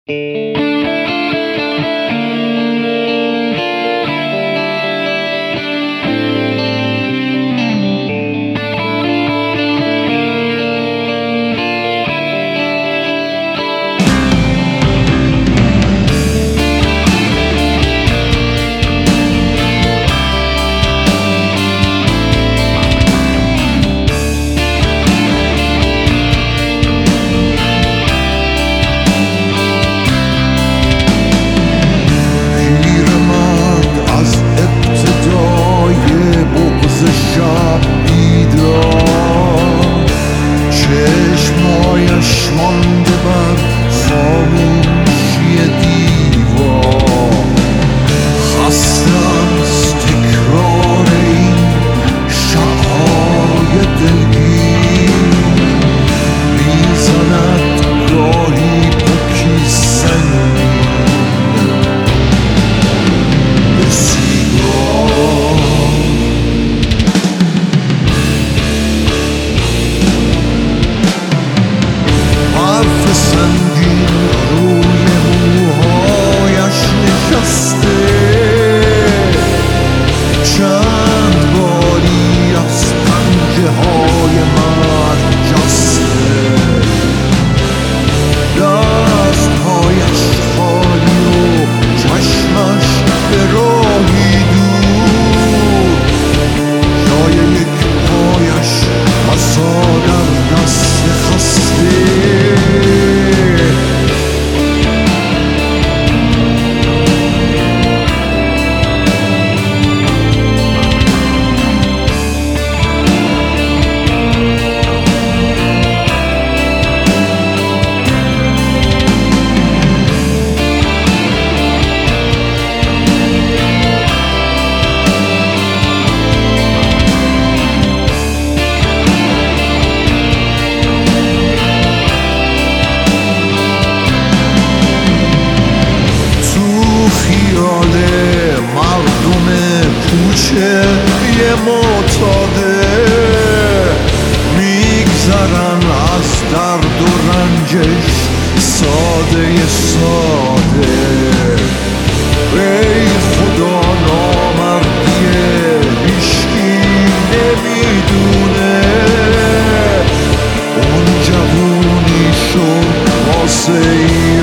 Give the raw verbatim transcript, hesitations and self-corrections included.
چشمایش مانده بر خاموشی دیوار، خستم از تکرار این شب‌های دلگیر، میزند گاهی بکی سنگین به سیگار. حرف سنگین روی موهایش نشسته، چند باری از پنجه های مرگ جسته، دستهایش خالی و چشمش به راهی دور، جای یک پایش عصا در دست خسته. خیال مردم کوچه یه معتاده، میگذرن از درد و رنجش ساده ساده. ای خدا نامردیه هیچکی نمیدونه، اون جوونی شد واسه این